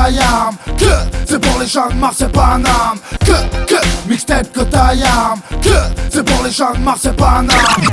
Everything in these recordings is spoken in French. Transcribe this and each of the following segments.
Tayam. Que c'est pour les gens de Marseille Paname. Que mixtape que Tayam. Que c'est pour les gens de Marseille Paname.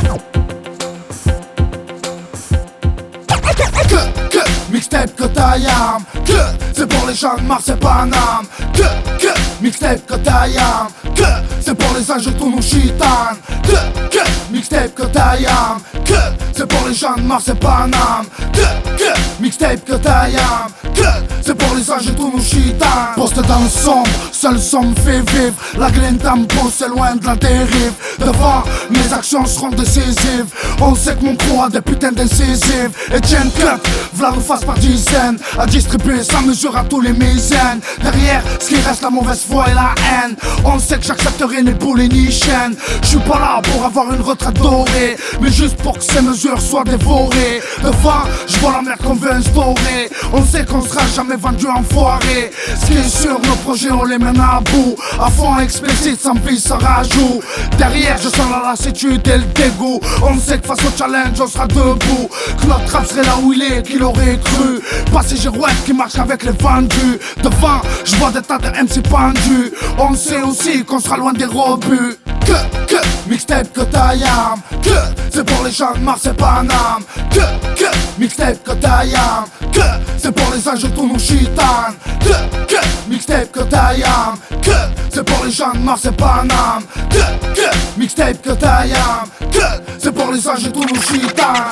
Que mixtape que Tayam. Que c'est pour les gens de Marseille Paname. Que mixtape que Tayam. Que c'est pour les âges de tous nos chitanes. Que mixtape que Tayam. Que c'est pour les gens de Marseille Paname. Que mixtape que Tayam. Que c'est pour les âges de tous nos chitanes. Poste dans le sombre, seul son me fait vivre. La glaine d'Ampo, c'est loin de la dérive. Devant, mes actions seront décisives. On sait que mon crew a des putains d'incisives. Etienne Cut, v'là nous fasse par dizaines. À distribuer sa mesure à tous les misaines. Derrière, ce qui reste, la mauvaise foi et la haine. On sait que j'accepterai ni poulet ni chaîne. J'suis pas là pour avoir une retraite dorée, mais juste pour que ces mesures soient dévorées. Devant, j'vois la merde qu'on veut instaurer. On sait qu'on sera jamais vendu en foiré. Ce qui est sûr, nos projets on les mène à bout. À fond explicite, sans vie, sans rajout. Derrière, je sens la lassitude et le dégoût. On sait que face au challenge, on sera debout. Que notre rap serait là où il est, qui l'aurait cru. Pas ces girouettes qui marchent avec les vendus. Devant, j'vois des tas de MC pendus. On sait aussi qu'on sera loin des rebuts. Que mixtape que Tayam. Que c'est pour les gens de Marseille Paname. Que mixtape que Tayam. Que c'est pour les âges de tous nos chitanes. Que mixtape que Tayam. Que c'est pour les gens de Marseille Paname. Que mixtape que Tayam. Que c'est pour les âges de tous nos chitanes.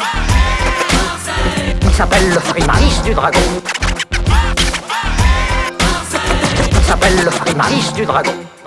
Il s'appelle le Frimaris du Dragon. Il s'appelle le Frimaris du Dragon.